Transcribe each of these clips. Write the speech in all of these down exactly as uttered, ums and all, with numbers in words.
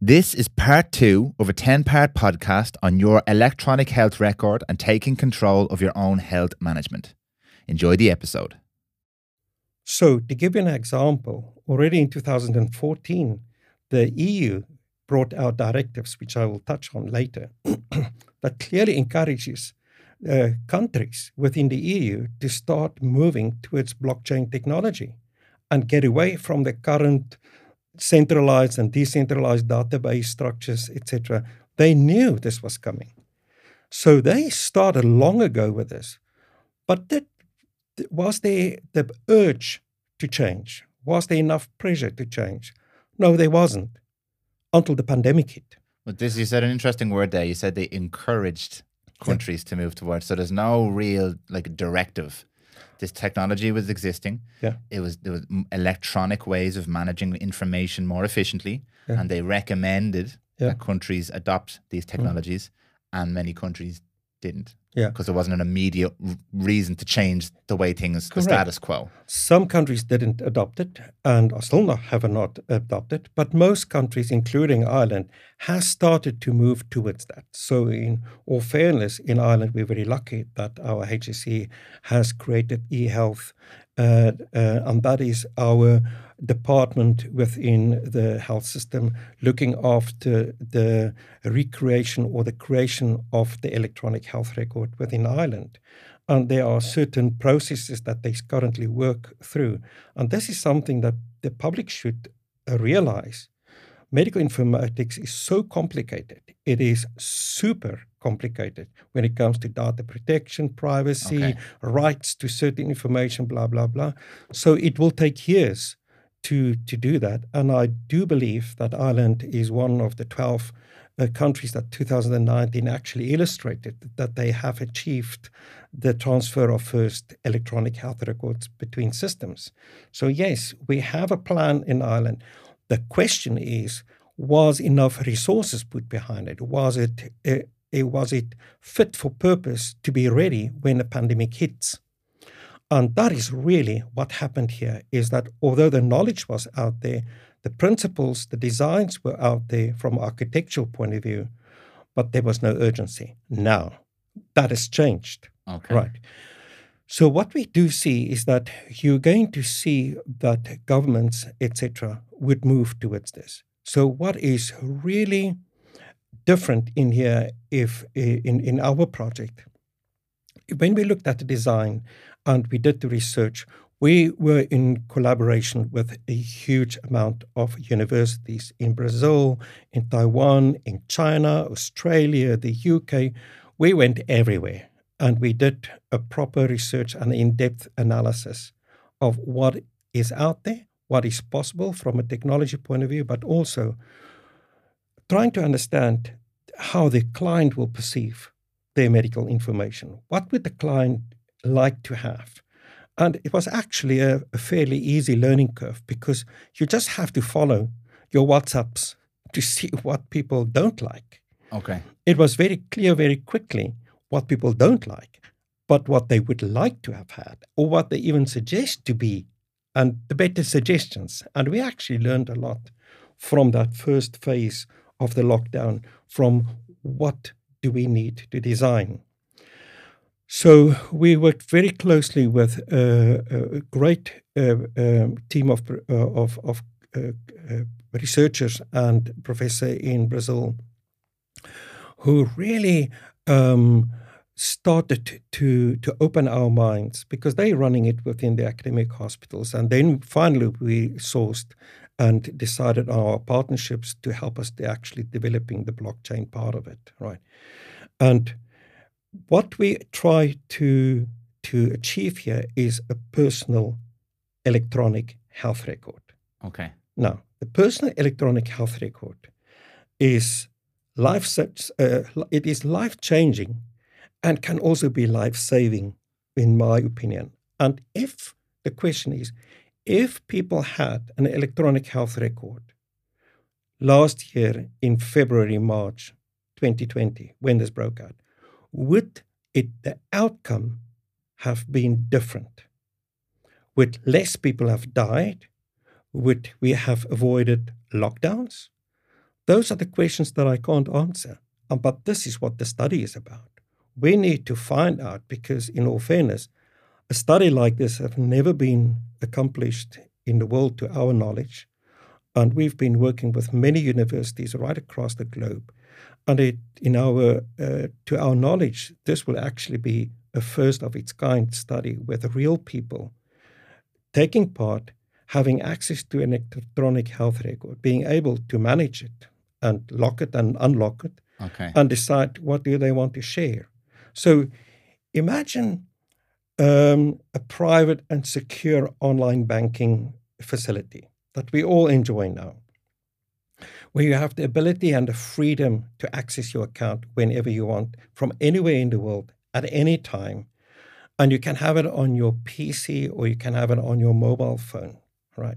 This is part two of a ten-part podcast on your electronic health record and taking control of your own health management. Enjoy the episode. So, to give you an example, already in two thousand fourteen, the E U brought out directives, which I will touch on later, that clearly encourages uh, countries within the E U to start moving towards blockchain technology and get away from the current centralized and decentralized database structures, et cetera. They knew this was coming. So they started long ago with this. But did, was there the urge to change? Was there enough pressure to change? No, there wasn't until the pandemic hit. But this, you said an interesting word there. You said they encouraged countries yeah. to move towards. So there's no real like directive. This technology was existing. Yeah. It was there was electronic ways of managing information more efficiently, yeah. and they recommended yeah. that countries adopt these technologies, mm. and many countries didn't. Yeah, because there wasn't an immediate r- reason to change the way things, Correct. the status quo. Some countries didn't adopt it, and are still not have not adopted. But most countries, including Ireland, has started to move towards that. So, in all fairness, in Ireland, we're very lucky that our H S E has created eHealth, uh, uh, and that is our department within the health system looking after the recreation or the creation of the electronic health record within Ireland. And there are certain processes that they currently work through. And this is something that the public should uh, realize. Medical informatics is so complicated. It is super complicated when it comes to data protection, privacy, okay. rights to certain information, blah, blah, blah. So it will take years to, to do that. And I do believe that Ireland is one of the twelve uh, countries that two thousand nineteen actually illustrated that they have achieved the transfer of first electronic health records between systems. So yes, we have a plan in Ireland. The question is, was enough resources put behind it? Was it, uh, it was it fit for purpose to be ready when the pandemic hits? And that is really what happened here, is that although the knowledge was out there, the principles, the designs were out there from an architectural point of view, but there was no urgency. Now, that has changed. Okay. Right. So what we do see is that you're going to see that governments, et cetera, would move towards this. So what is really different in here, if in, in our project, when we looked at the design and we did the research, we were in collaboration with a huge amount of universities in Brazil, in Taiwan, in China, Australia, the U K. We went everywhere. And we did a proper research and in-depth analysis of what is out there, what is possible from a technology point of view, but also trying to understand how the client will perceive their medical information. What would the client like to have? And it was actually a, a fairly easy learning curve, because you just have to follow your WhatsApps to see what people don't like. Okay. It was very clear very quickly what people don't like, but what they would like to have had, or what they even suggest to be, and the better suggestions. And we actually learned a lot from that first phase of the lockdown, from what do we need to design. So we worked very closely with uh, a great uh, um, team of, uh, of, of uh, uh, researchers and professor in Brazil, who really um, started to to open our minds, because they're running it within the academic hospitals. And then finally we sourced and decided on our partnerships to help us to actually developing the blockchain part of it, right? And what we try to to achieve here is a personal electronic health record. Okay. Now, the personal electronic health record is life uh, it is life-changing and can also be life-saving, in my opinion. And if the question is, if people had an electronic health record last year in February, March twenty twenty, when this broke out, would it the outcome have been different? Would less people have died? Would we have avoided lockdowns? Those are the questions that I can't answer. Um, but this is what the study is about. We need to find out, because in all fairness, a study like this has never been accomplished in the world to our knowledge. And we've been working with many universities right across the globe. And it, in our, uh, to our knowledge, this will actually be a first of its kind study with real people taking part, having access to an electronic health record, being able to manage it and lock it and unlock it, okay. and decide what do they want to share. So imagine um, a private and secure online banking facility that we all enjoy now, where you have the ability and the freedom to access your account whenever you want, from anywhere in the world, at any time. And you can have it on your P C or you can have it on your mobile phone, right?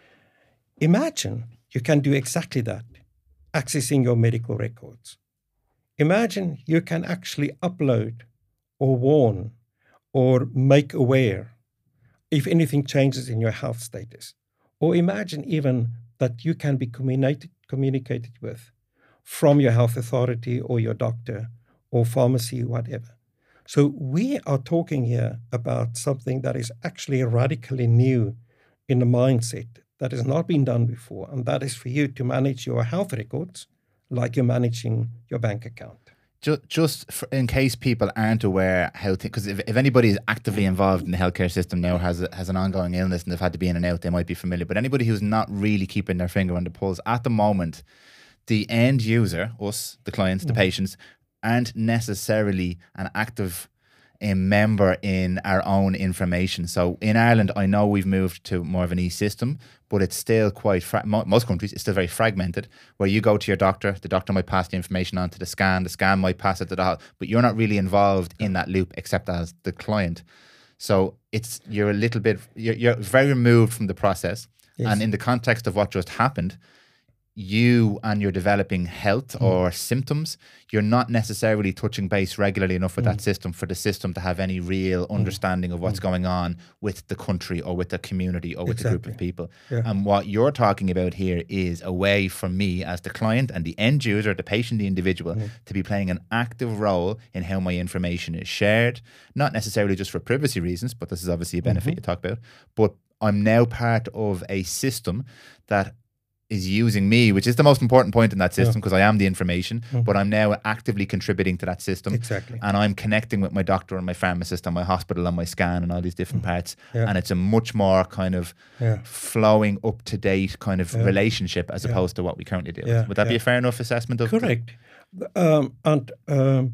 Imagine you can do exactly that, accessing your medical records. Imagine you can actually upload or warn or make aware if anything changes in your health status. Or imagine even that you can be communicated, communicated with from your health authority or your doctor or pharmacy, whatever. So we are talking here about something that is actually radically new in the mindset that has not been done before, and that is for you to manage your health records like you're managing your bank account. Just, just for, in case people aren't aware how, because if, if anybody is actively involved in the healthcare system now, has a, has an ongoing illness and they've had to be in and out, they might be familiar. But anybody who's not really keeping their finger on the pulse at the moment, the end user, us, the clients, the mm. patients, aren't necessarily an active a member in our own information. So in Ireland, I know we've moved to more of an e-system, but it's still quite, fra- most countries, it's still very fragmented, where you go to your doctor, the doctor might pass the information on to the scan, the scan might pass it to the health, but you're not really involved in that loop except as the client. So it's, you're a little bit, you're, you're very removed from the process. Yes. And in the context of what just happened, you and you're developing health mm. or symptoms, you're not necessarily touching base regularly enough with mm. that system for the system to have any real understanding of what's mm. going on with the country or with the community or with exactly. the group of people. Yeah. And what you're talking about here is a way for me as the client and the end user, the patient, the individual, mm. to be playing an active role in how my information is shared, not necessarily just for privacy reasons, but this is obviously a benefit mm-hmm. you talk about, but I'm now part of a system that is using me, which is the most important point in that system, because yeah. I am the information, mm-hmm. but I'm now actively contributing to that system. Exactly. And I'm connecting with my doctor and my pharmacist and my hospital and my scan and all these different mm-hmm. parts. Yeah. And it's a much more kind of yeah. flowing up to date kind of yeah. relationship as yeah. opposed to what we currently do. Yeah. Would that yeah. be a fair enough assessment of Correct. Um, and um,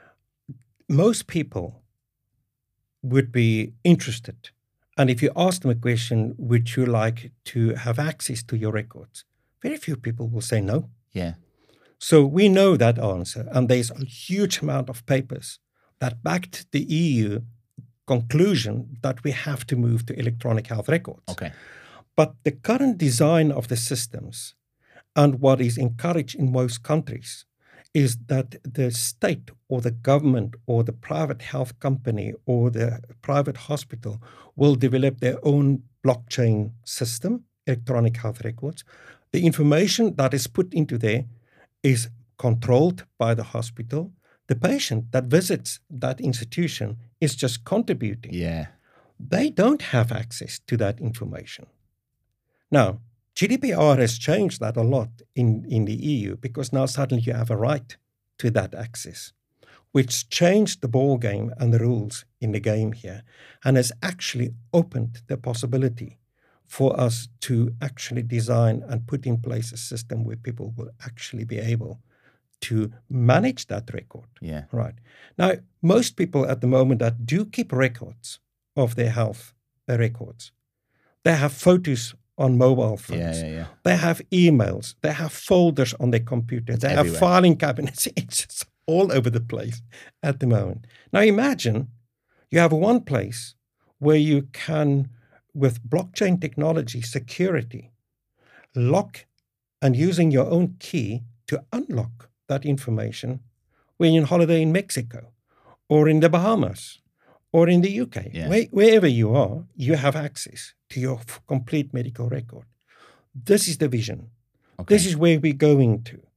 most people would be interested. And if you ask them a question, would you like to have access to your records? Very few people will say no. Yeah. So we know that answer. And there's a huge amount of papers that backed the E U conclusion that we have to move to electronic health records. Okay. But the current design of the systems and what is encouraged in most countries is that the state or the government or the private health company or the private hospital will develop their own blockchain system, electronic health records. The information that is put into there is controlled by the hospital. The patient that visits that institution is just contributing. Yeah. They don't have access to that information. Now, G D P R has changed that a lot in, in the E U, because now suddenly you have a right to that access, which changed the ball game and the rules in the game here, and has actually opened the possibility for us to actually design and put in place a system where people will actually be able to manage that record. Yeah. Right. Now, most people at the moment that do keep records of their health uh, records, they have photos on mobile phones. Yeah, yeah, yeah. They have emails. They have folders on their computer. It's they everywhere. have filing cabinets. It's just all over the place at the moment. Now imagine you have one place where you can, with blockchain technology, security, lock and using your own key to unlock that information when you're on holiday in Mexico or in the Bahamas or in the U K. Yeah. Where, wherever you are, you have access to your f- complete medical record. This is the vision. Okay. This is where we're going to.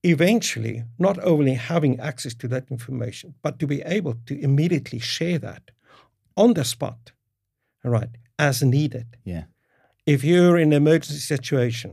eventually not only having access to that information, but to be able to immediately share that on the spot, all right, as needed. Yeah. If you're in an emergency situation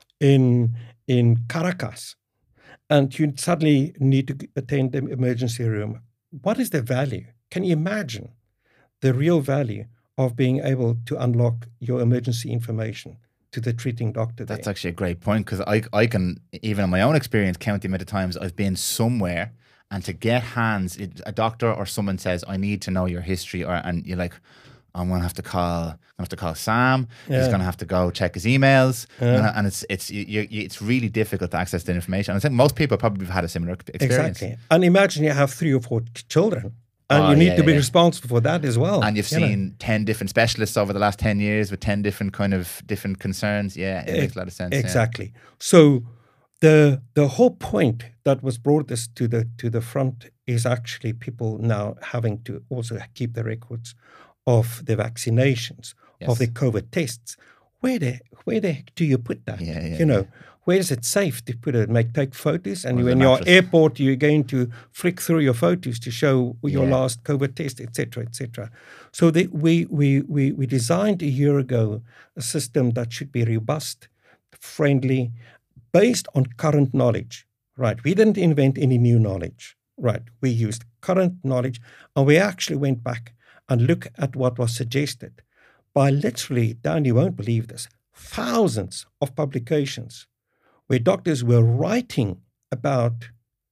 in in Caracas and you suddenly need to attend the emergency room, what is the value? Can you imagine the real value of being able to unlock your emergency information to the treating doctor there? That's actually a great point, because I, I can, even in my own experience, count the amount of times I've been somewhere and to get hands, it, a doctor or someone says, I need to know your history, or and you're like, I'm gonna have to call. I'm gonna have to call Sam. Yeah. He's gonna have to go check his emails, Yeah. and, and it's it's you, you, it's really difficult to access the information. And I think most people probably have had a similar experience. Exactly. And imagine you have three or four children, and Oh, you need yeah, to be yeah. responsible for that as well. And you've you know. seen ten different specialists over the last ten years with ten different kind of different concerns. Yeah, it makes a lot of sense. yeah. Exactly. So the the whole point that was brought this to the to the front is actually people now having to also keep the records of the vaccinations, Yes. of the COVID tests. Where the where the heck do you put that? Yeah, yeah, you know, yeah. where is it safe to put it? Make take photos, and Or the when you're mattress. airport, you're going to flick through your photos to show your Yeah. last COVID test, et cetera, et cetera. So the, we we we we designed a year ago a system that should be robust, friendly, based on current knowledge. Right? We didn't invent any new knowledge. Right? We used current knowledge, and we actually went back and look at what was suggested by literally, Dan, you won't believe this, thousands of publications where doctors were writing about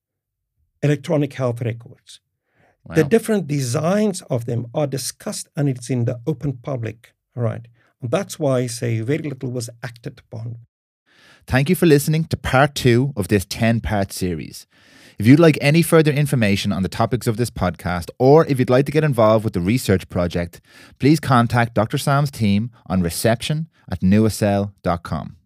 electronic health records. Wow. The different designs of them are discussed, and it's in the open public, right? And that's why I say very little was acted upon. Thank you for listening to part two of this ten-part series. If you'd like any further information on the topics of this podcast, or if you'd like to get involved with the research project, please contact Doctor Sam's team on reception at newacell dot com.